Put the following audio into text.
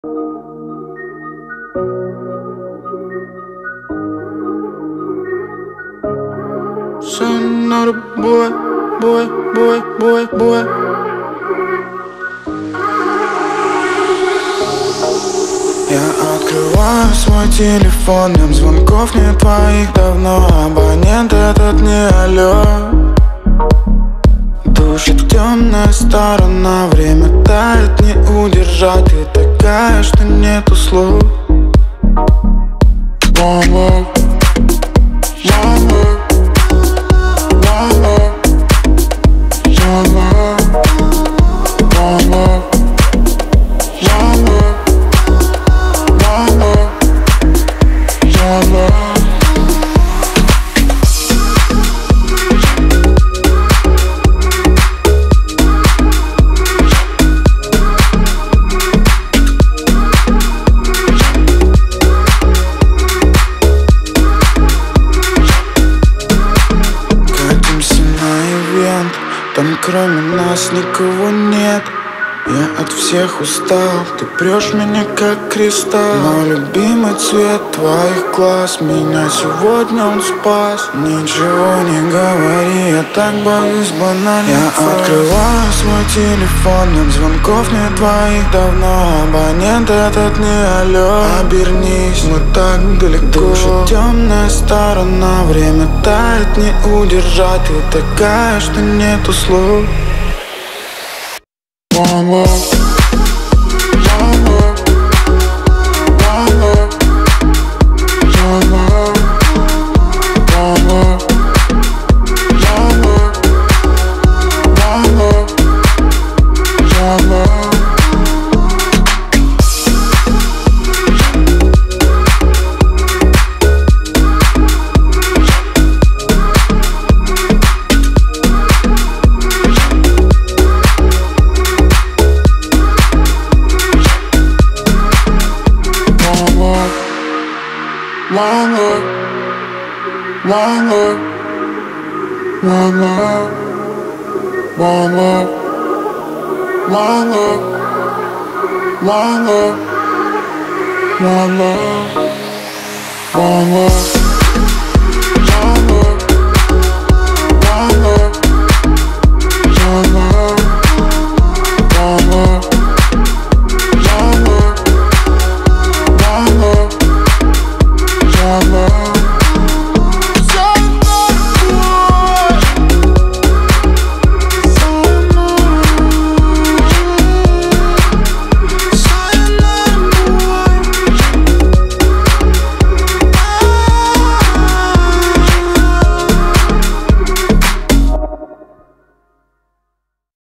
Another boy. Я открываю свой телефон, днем звонков не твоих давно. Абонент этот не алло. Душит темная сторона, время тает, не удержать. Ты такая, что нету слов. Мама, мама. Там кроме нас никого нет. Я от всех устал, ты прешь меня как кристалл. Но любимый цвет твоих глаз меня сегодня он спас. Ничего не говори, я так боюсь банальных Я фраз. Открываю свой телефон, нет звонков не твоих давно. Абонент этот не алло. Обернись, мы так далеко. Душит темная сторона, время тает, не удержать. Ты такая, что нету слов. Мама, мама, мама, мама, мама, мама, мама, мама. Mama, mama, mama, mama, mama, mama, mama, mama.